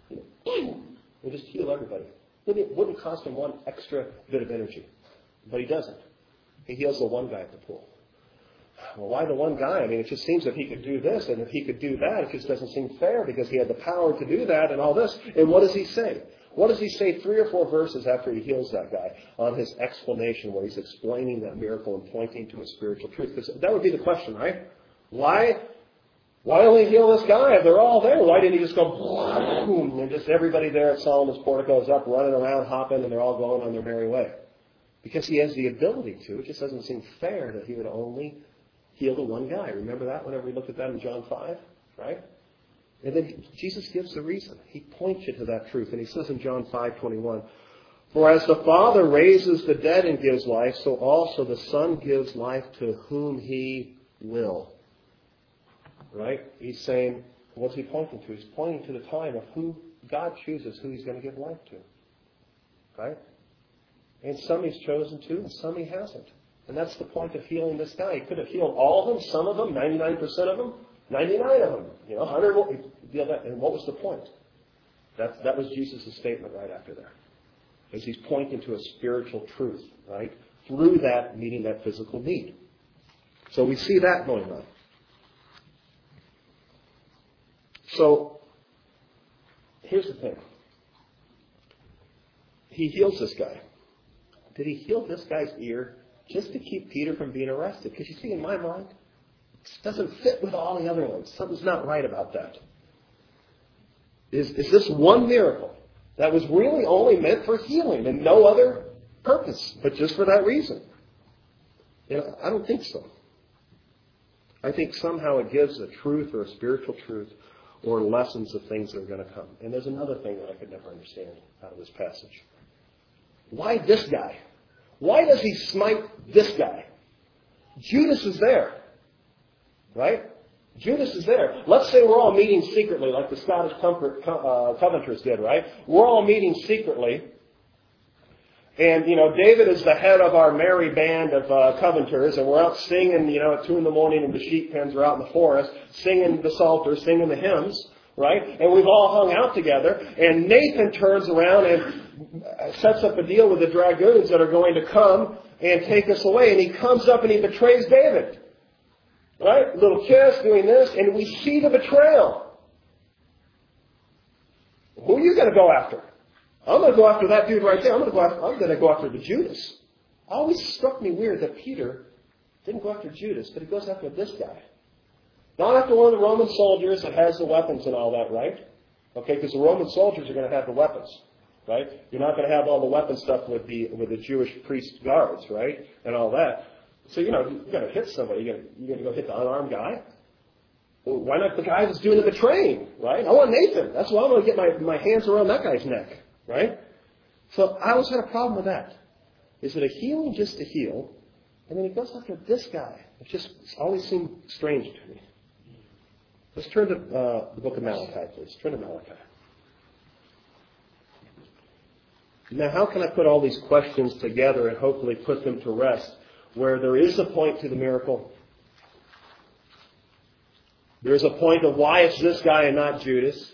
would just heal everybody. It wouldn't cost him one extra bit of energy. But he doesn't. He heals the one guy at the pool. Well, why the one guy? I mean, it just seems that he could do this, and if he could do that, it just doesn't seem fair because he had the power to do that and all this. And what does he say? What does he say 3 or 4 verses after he heals that guy on his explanation where he's explaining that miracle and pointing to a spiritual truth? Because that would be the question, right? Why only heal this guy if they're all there? Why didn't he just go boom, and just everybody there at Solomon's portico is up, running around, hopping, and they're all going on their merry way? Because he has the ability to. It just doesn't seem fair that he would only heal the one guy. Remember that whenever we looked at that in John 5? Right? And then Jesus gives the reason. He points you to that truth. And he says in John 5:21, for as the Father raises the dead and gives life, so also the Son gives life to whom he will. Right? He's saying, what's he pointing to? He's pointing to the time of who God chooses who he's going to give life to. Right? And some he's chosen to, and some he hasn't. And that's the point of healing this guy. He could have healed all of them, some of them, 99% of them, 99 of them, 100. And what was the point? That was Jesus' statement right after there. As he's pointing to a spiritual truth, right? Through that, meeting that physical need. So we see that going on. So, here's the thing. He heals this guy. Did he heal this guy's ear just to keep Peter from being arrested? Because you see, in my mind, it doesn't fit with all the other ones. Something's not right about that. Is this one miracle that was really only meant for healing and no other purpose, but just for that reason? I don't think so. I think somehow it gives a truth or a spiritual truth or lessons of things that are going to come. And there's another thing that I could never understand out of this passage. Why this guy? Why does he smite this guy? Judas is there. Right? Judas is there. Let's say we're all meeting secretly like the Scottish Covenanters did, right? We're all meeting secretly. And, David is the head of our merry band of Covenanters, and we're out singing, at 2 in the morning in the sheep pens or out in the forest, singing the psalters, singing the hymns, right? And we've all hung out together, and Nathan turns around and sets up a deal with the dragoons that are going to come and take us away, and he comes up and he betrays David. Right? Little kiss, doing this, and we see the betrayal. Who are you going to go after? I'm going to go after that dude right there. I'm going to go after the Judas. Always struck me weird that Peter didn't go after Judas, but he goes after this guy. Not after one of the Roman soldiers that has the weapons and all that, right? Okay, because the Roman soldiers are going to have the weapons, right? You're not going to have all the weapon stuff with the Jewish priest guards, right? And all that. So, you're going to hit somebody. You're going to go hit the unarmed guy? Well, why not the guy that's doing the betraying, right? I want Nathan. That's why I'm going to get my hands around that guy's neck, right? So I always had a problem with that. Is it a healing just to heal? And then he goes after this guy. It's always seemed strange to me. Let's turn to the book of Malachi, please. Turn to Malachi. Now, how can I put all these questions together and hopefully put them to rest where there is a point to the miracle? There's a point of why it's this guy and not Judas.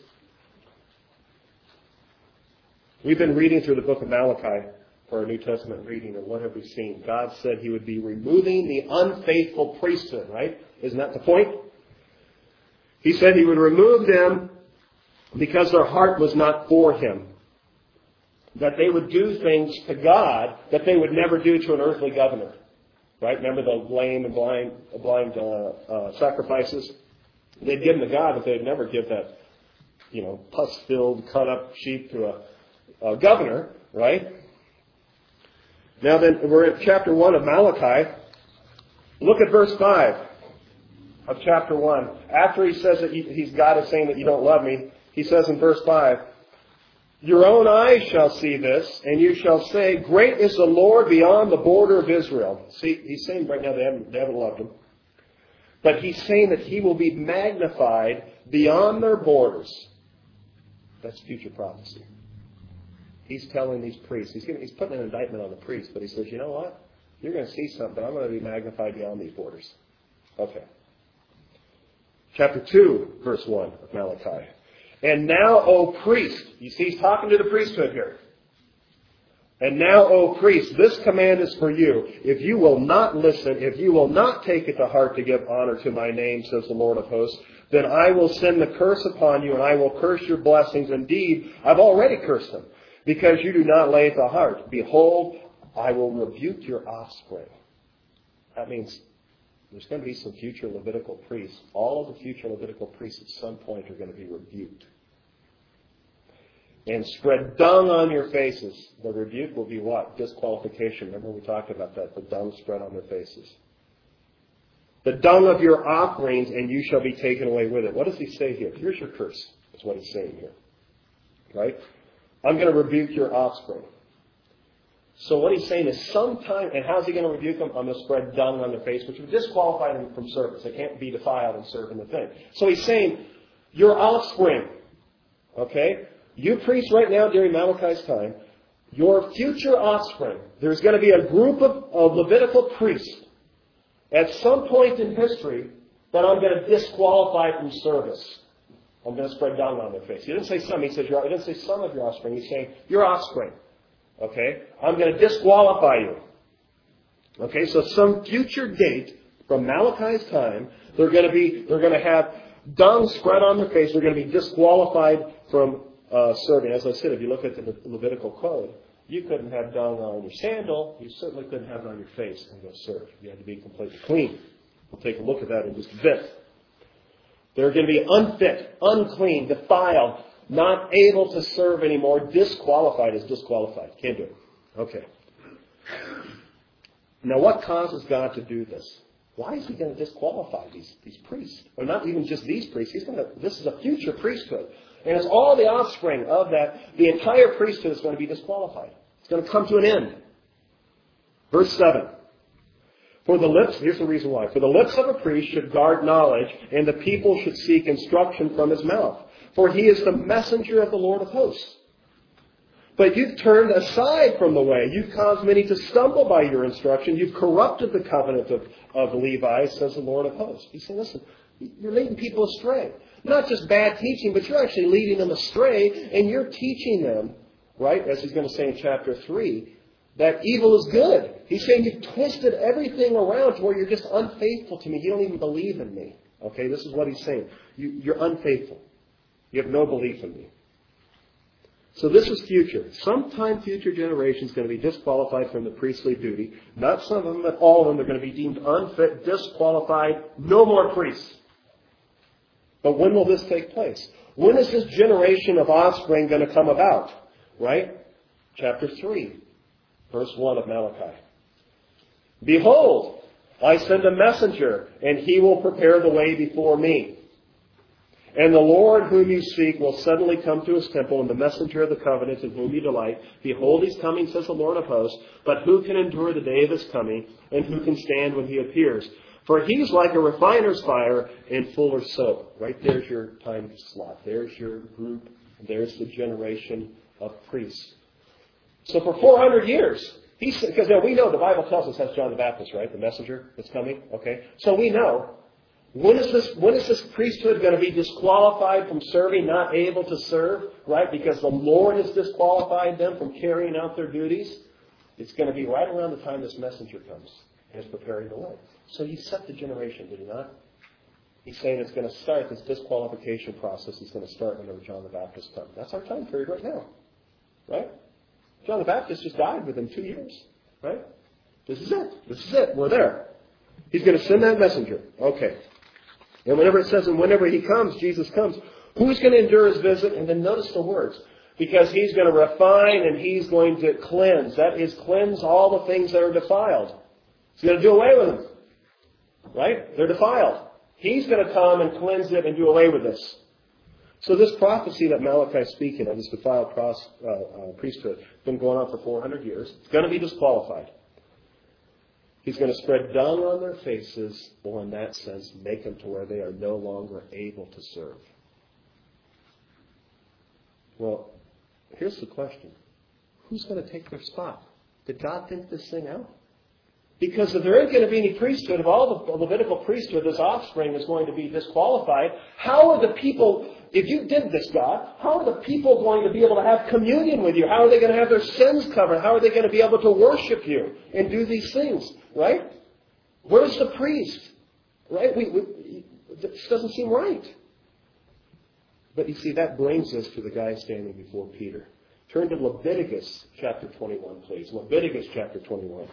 We've been reading through the book of Malachi for our New Testament reading, and what have we seen? God said he would be removing the unfaithful priesthood, right? Isn't that the point? He said he would remove them because their heart was not for him. That they would do things to God that they would never do to an earthly governor. Right? Remember the lame and blind sacrifices? They'd give them to God, but they'd never give that, pus-filled, cut-up sheep to a governor, right? Now then, we're at chapter 1 of Malachi. Look at verse 5 of chapter 1. After he says that God is saying that you don't love me, he says in verse 5, your own eyes shall see this, and you shall say, great is the Lord beyond the border of Israel. See, he's saying right now they haven't loved him. But he's saying that he will be magnified beyond their borders. That's future prophecy. He's telling these priests, he's putting an indictment on the priests, but he says, you know what? You're going to see something. I'm going to be magnified beyond these borders. Okay. Chapter 2, verse 1 of Malachi. And now, O priest, you see he's talking to the priesthood here. And now, O priest, this command is for you. If you will not listen, if you will not take it to heart to give honor to my name, says the Lord of hosts, then I will send the curse upon you, and I will curse your blessings. Indeed, I've already cursed them, because you do not lay it to heart. Behold, I will rebuke your offspring. That means there's going to be some future Levitical priests. All of the future Levitical priests at some point are going to be rebuked. And spread dung on your faces. The rebuke will be what? Disqualification. Remember we talked about that. The dung spread on their faces. The dung of your offerings, and you shall be taken away with it. What does he say here? Here's your curse. That's what he's saying here. Right? I'm going to rebuke your offspring. So what he's saying is sometime, and how's he going to rebuke them? I'm going to spread dung on their face, which would disqualify them from service. They can't be defiled and serve in the thing. So he's saying, your offspring, okay? You priests right now during Malachi's time, your future offspring, there's going to be a group of Levitical priests at some point in history that I'm going to disqualify from service. I'm going to spread dung on their face. He didn't say some. He didn't say some of your offspring. He's saying your offspring. Okay? I'm going to disqualify you. Okay? So some future date from Malachi's time, they're going to have dung spread on their face. They're going to be disqualified from serving. As I said, if you look at the Levitical code, you couldn't have dung on your sandal. You certainly couldn't have it on your face and go serve. You had to be completely clean. We'll take a look at that in just a bit. They're going to be unfit, unclean, defiled, not able to serve anymore. Disqualified is disqualified. Can't do it. Okay. Now, what causes God to do this? Why is he going to disqualify these priests? Or not even just these priests. This is a future priesthood. And it's all the offspring of that. The entire priesthood is going to be disqualified. It's going to come to an end. Verse 7. Here's the reason why. For the lips of a priest should guard knowledge, and the people should seek instruction from his mouth. For he is the messenger of the Lord of hosts. But you've turned aside from the way. You've caused many to stumble by your instruction. You've corrupted the covenant of Levi, says the Lord of hosts. He's saying, listen, you're leading people astray. Not just bad teaching, but you're actually leading them astray, and you're teaching them, right, as he's going to say in chapter 3, that evil is good. He's saying you've twisted everything around to where you're just unfaithful to me. You don't even believe in me. Okay, this is what he's saying. You're unfaithful. You have no belief in me. So this is future. Sometime future generations going to be disqualified from the priestly duty. Not some of them, but all of them. They're going to be deemed unfit, disqualified, no more priests. But when will this take place? When is this generation of offspring going to come about? Right? Chapter 3, verse 1 of Malachi. Behold, I send a messenger, and he will prepare the way before me. And the Lord whom you seek will suddenly come to his temple, and the messenger of the covenant in whom you delight. Behold, he's coming, says the Lord of hosts. But who can endure the day of his coming, and who can stand when he appears? For he's like a refiner's fire and fuller's soap. Right there's your time slot. There's your group. There's the generation of priests. So for 400 years, because now we know the Bible tells us that's John the Baptist, right? The messenger that's coming. Okay, so we know. When is this priesthood going to be disqualified from serving, not able to serve, right? Because the Lord has disqualified them from carrying out their duties. It's going to be right around the time this messenger comes and is preparing the way. So he set the generation, did he not? He's saying it's going to start, this disqualification process is going to start whenever John the Baptist comes. That's our time period right now, right? John the Baptist just died within 2 years, right? This is it. This is it. We're there. He's going to send that messenger. Okay. And whenever it says, and whenever he comes, Jesus comes, who's going to endure his visit? And then notice the words. Because he's going to refine and he's going to cleanse. That is, cleanse all the things that are defiled. He's going to do away with them. Right? They're defiled. He's going to come and cleanse it and do away with this. So this prophecy that Malachi is speaking of, this defiled priesthood, has been going on for 400 years. It's going to be disqualified. He's going to spread dung on their faces, or in that sense, make them to where they are no longer able to serve. Well, here's the question. Who's going to take their spot? Did God think this thing out? Because if there isn't going to be any priesthood, if all the Levitical priesthood, this offspring is going to be disqualified, how are the people, if you did this, God, how are the people going to be able to have communion with you? How are they going to have their sins covered? How are they going to be able to worship you and do these things? Right? Where's the priest? Right? This doesn't seem right. But you see, that brings us to the guy standing before Peter. Turn to Leviticus chapter 21, please. Leviticus chapter 21.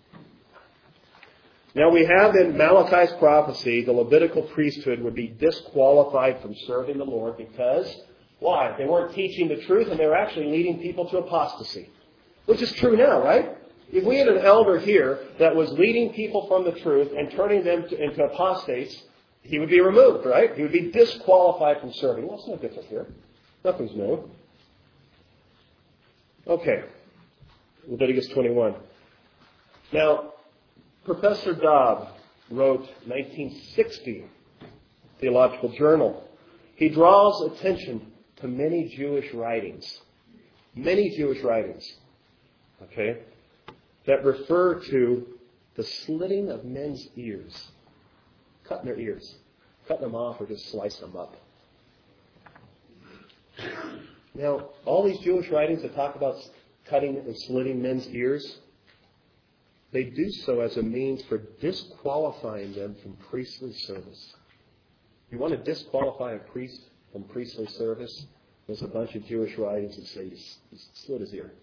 Now we have in Malachi's prophecy, the Levitical priesthood would be disqualified from serving the Lord because, why? They weren't teaching the truth and they were actually leading people to apostasy. Which is true now, right? If we had an elder here that was leading people from the truth and turning them into apostates, he would be removed, right? He would be disqualified from serving. Well, it's no different here. Nothing's new. Okay. Leviticus 21. Now, Professor Dobb wrote 1960 Theological Journal. He draws attention to many Jewish writings. Many Jewish writings. Okay? That refer to the slitting of men's ears. Cutting their ears. Cutting them off or just slicing them up. Now, all these Jewish writings that talk about cutting and slitting men's ears, they do so as a means for disqualifying them from priestly service. You want to disqualify a priest from priestly service? There's a bunch of Jewish writings that say he slit his ear.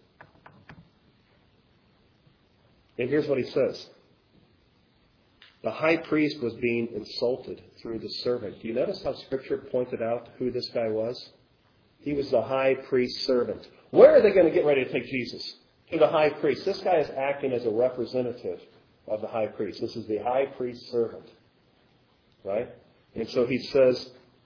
And here's what he says. The high priest was being insulted through the servant. Do you notice how Scripture pointed out who this guy was? He was the high priest's servant. Where are they going to get ready to take Jesus? To the high priest. This guy is acting as a representative of the high priest. This is the high priest's servant. Right? And so he says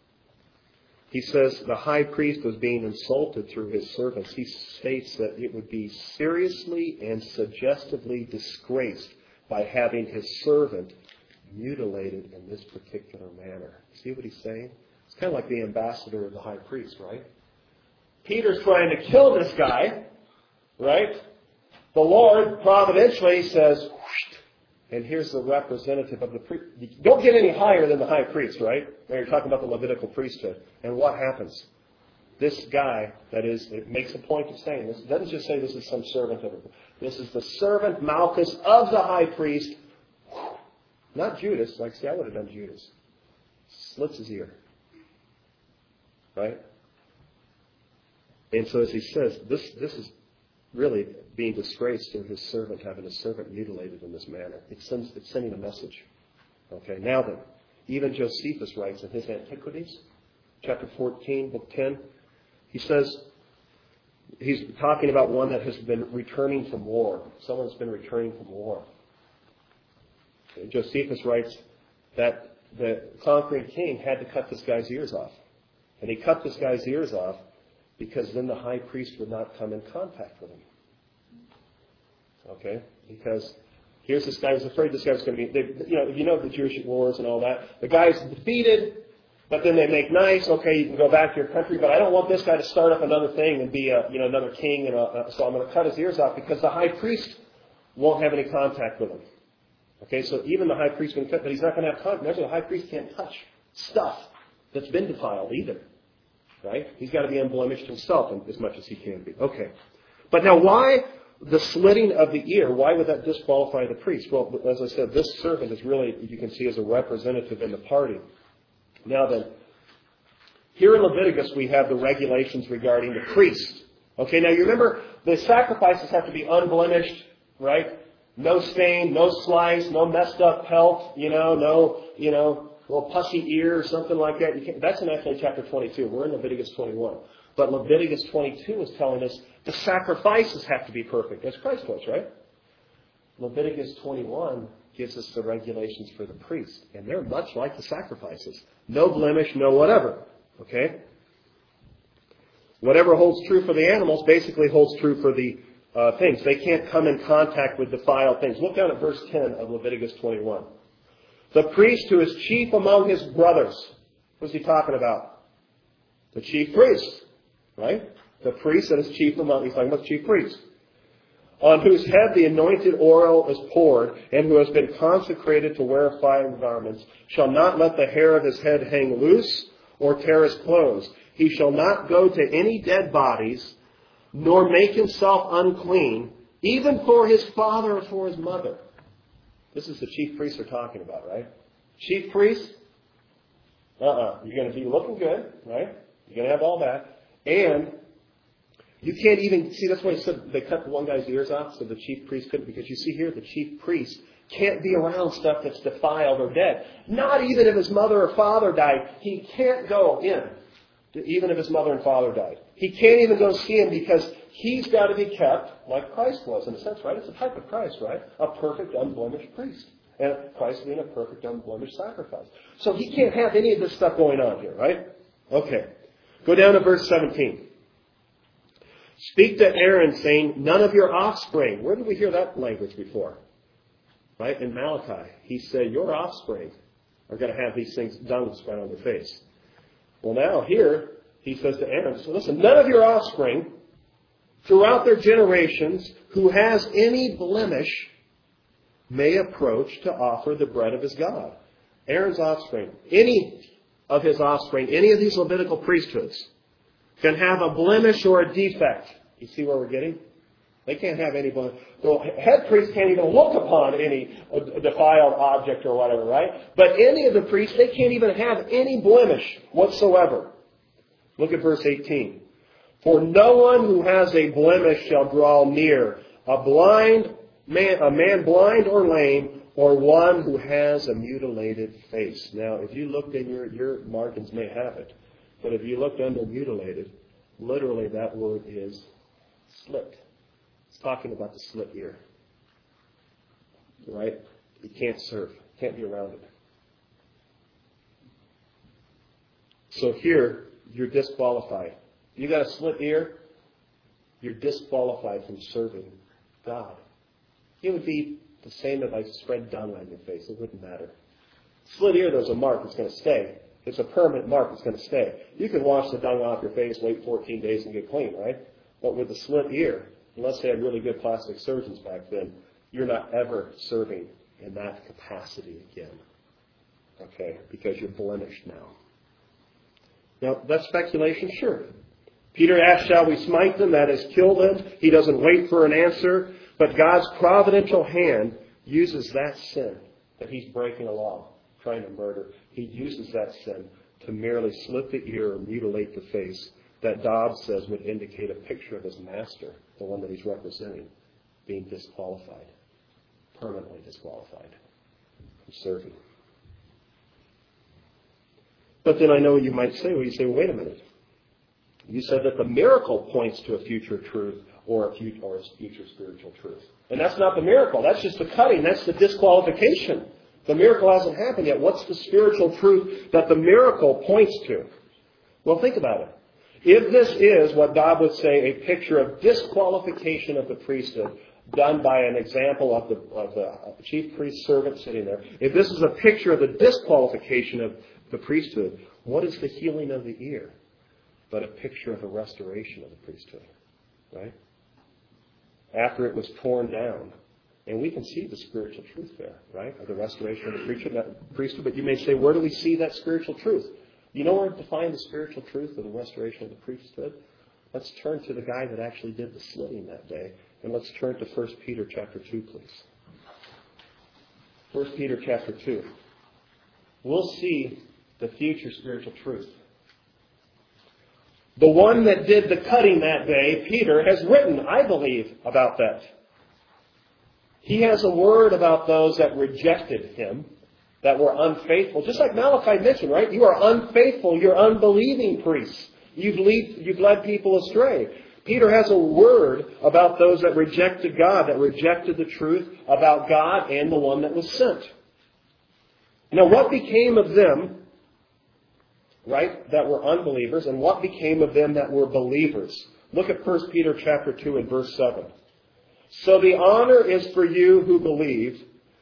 the high priest was being insulted through his servants. He states that it would be seriously and suggestively disgraced by having his servant mutilated in this particular manner. See what he's saying? It's kind of like the ambassador of the high priest, right? Peter's trying to kill this guy, right? The Lord providentially says, and here's the representative of the priest. You don't get any higher than the high priest, right? Now you're talking about the Levitical priesthood. And what happens? This guy, that is, it makes a point of saying this. It doesn't just say this is some servant of it. This is the servant Malchus of the high priest. Not Judas. Like, see, I would have done Judas. Slits his ear. Right? And so as he says, this is really being disgraced through his servant, having his servant mutilated in this manner. It's sending a message. Okay, now then, even Josephus writes in his Antiquities, chapter 14, book 10, he says, he's talking about one that has been returning from war. Someone's been returning from war. And Josephus writes that the conquering king had to cut this guy's ears off. And he cut this guy's ears off because then the high priest would not come in contact with him. Okay? Because here's this guy who's afraid this guy's going to be, you know the Jewish wars and all that. The guy's defeated, but then they make nice. Okay, you can go back to your country, but I don't want this guy to start up another thing and be another king. So I'm going to cut his ears off because the high priest won't have any contact with him. Okay, so even the high priest can cut, but he's not going to have contact. The high priest can't touch stuff that's been defiled either. Right? He's got to be unblemished himself as much as he can be. Okay. But now why the slitting of the ear? Why would that disqualify the priest? Well, as I said, this servant is really, you can see, as a representative in the party. Now then, here in Leviticus we have the regulations regarding the priest. Okay, now you remember the sacrifices have to be unblemished, right? No stain, no slice, no messed up pelt, no, little pussy ear or something like that. That's in actually chapter 22. We're in Leviticus 21. But Leviticus 22 is telling us the sacrifices have to be perfect, as Christ was, right? Leviticus 21 gives us the regulations for the priest, and they're much like the sacrifices. No blemish, no whatever. Okay? Whatever holds true for the animals basically holds true for the things. They can't come in contact with defiled things. Look down at verse 10 of Leviticus 21. The priest who is chief among his brothers. What's he talking about? The chief priest. Right? The priest that is chief among, he's talking about the chief priest. On whose head the anointed oil is poured, and who has been consecrated to wear fine garments, shall not let the hair of his head hang loose or tear his clothes. He shall not go to any dead bodies, nor make himself unclean, even for his father or for his mother. This is the chief priests they're talking about, right? Chief priests, you're going to be looking good, right? You're going to have all that. And you can't even, see, that's why he said they cut one guy's ears off so the chief priest couldn't, because you see here the chief priest can't be around stuff that's defiled or dead. Not even if his mother or father died. He can't go in, even if his mother and father died. He can't even go see him because he's got to be kept like Christ was, in a sense, right? It's a type of Christ, right? A perfect, unblemished priest. And Christ being a perfect, unblemished sacrifice. So he can't have any of this stuff going on here, right? Okay. Go down to verse 17. Speak to Aaron, saying, none of your offspring. Where did we hear that language before? Right? In Malachi. He said, your offspring are going to have these things dung spread on their face. Well, now here, he says to Aaron, so listen, none of your offspring throughout their generations who has any blemish may approach to offer the bread of his God. Aaron's offspring, any of his offspring, any of these Levitical priesthoods can have a blemish or a defect. You see where we're getting? They can't have any blemish. The head priest can't even look upon any defiled object or whatever, right? But any of the priests, they can't even have any blemish whatsoever. Look at verse 18. For no one who has a blemish shall draw near, a man blind or lame, or one who has a mutilated face. Now, if you looked in your margins may have it, but if you looked under mutilated, literally that word is slit. It's talking about the slit ear. Right? You can't serve. Can't be around it. So here, you're disqualified. You got a slit ear, you're disqualified from serving God. It would be the same if I spread dung on your face. It wouldn't matter. Slit ear, there's a mark that's going to stay. It's a permanent mark that's going to stay. You can wash the dung off your face, wait 14 days and get clean, right? But with the slit ear, unless they had really good plastic surgeons back then, you're not ever serving in that capacity again. Okay? Because you're blemished now. Now, that's speculation, sure. Peter asks, shall we smite them? That is, kill them. He doesn't wait for an answer. But God's providential hand uses that sin that he's breaking a law, trying to murder. He uses that sin to merely slit the ear or mutilate the face that Dobbs says would indicate a picture of his master, the one that he's representing, being disqualified, permanently disqualified from serving. But then I know you might say, well, wait a minute. You said that the miracle points to a future truth or a future spiritual truth. And that's not the miracle. That's just the cutting. That's the disqualification. The miracle hasn't happened yet. What's the spiritual truth that the miracle points to? Well, think about it. If this is what Dobb would say, a picture of disqualification of the priesthood done by an example of the chief priest's servant sitting there, if this is a picture of the disqualification of the priesthood, what is the healing of the ear but a picture of a restoration of the priesthood? Right? After it was torn down. And we can see the spiritual truth there, right? Of the restoration of the priesthood. But you may say, where do we see that spiritual truth? You know where to find the spiritual truth of the restoration of the priesthood? Let's turn to the guy that actually did the slitting that day. And let's turn to 1 Peter chapter 2, please. 1 Peter chapter 2. We'll see the future spiritual truth. The one that did the cutting that day, Peter, has written, I believe, about that. He has a word about those that rejected him, that were unfaithful. Just like Malachi mentioned, right? You are unfaithful. You're unbelieving priests. You've led people astray. Peter has a word about those that rejected God, that rejected the truth about God and the one that was sent. Now, what became of them, right, that were unbelievers, and what became of them that were believers? Look at 1 Peter chapter 2 and verse 7. So the honor is for you who believe,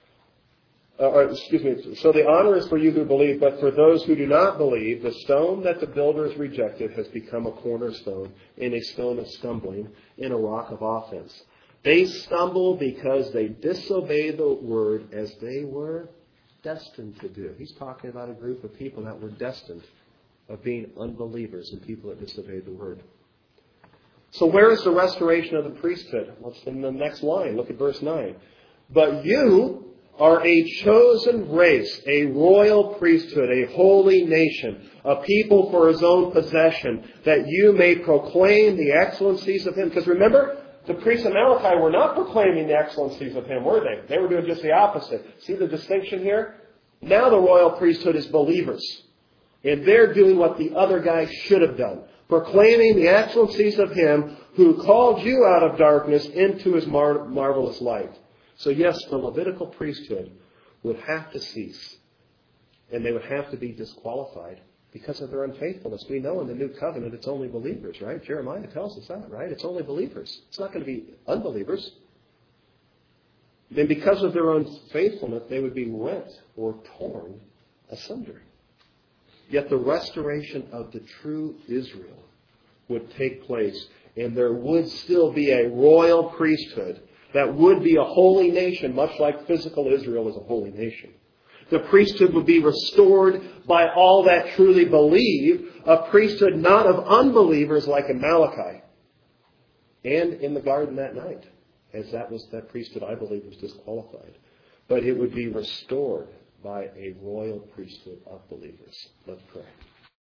so the honor is for you who believe, but for those who do not believe, the stone that the builders rejected has become a cornerstone, and a stone of stumbling, and a rock of offense. They stumble because they disobey the word as they were destined to do. He's talking about a group of people that were destined of being unbelievers and people that disobeyed the word. So where is the restoration of the priesthood? Well, it's in the next line. Look at verse 9. But you are a chosen race, a royal priesthood, a holy nation, a people for his own possession, that you may proclaim the excellencies of him. Because remember, the priests of Malachi were not proclaiming the excellencies of him, were they? They were doing just the opposite. See the distinction here? Now the royal priesthood is believers. And they're doing what the other guy should have done. Proclaiming the excellencies of him who called you out of darkness into his marvelous light. So yes, the Levitical priesthood would have to cease. And they would have to be disqualified because of their unfaithfulness. We know in the New Covenant it's only believers, right? Jeremiah tells us that, right? It's only believers. It's not going to be unbelievers. Then because of their unfaithfulness, they would be rent or torn asunder. Yet the restoration of the true Israel would take place, and there would still be a royal priesthood that would be a holy nation, much like physical Israel is a holy nation. The priesthood would be restored by all that truly believe, a priesthood not of unbelievers like in Malachi and in the garden that night, as that priesthood, I believe, was disqualified. But it would be restored by a royal priesthood of believers. Let's pray.